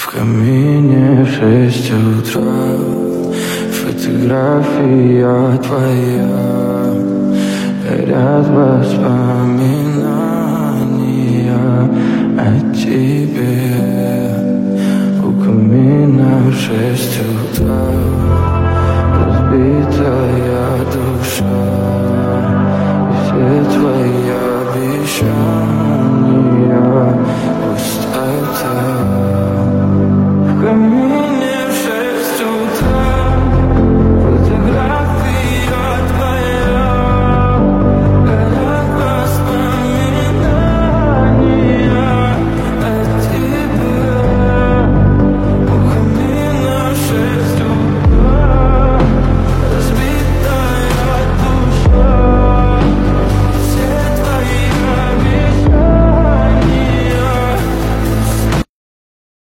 В камине в 6 утра фотография твоя, горят воспоминания о тебе.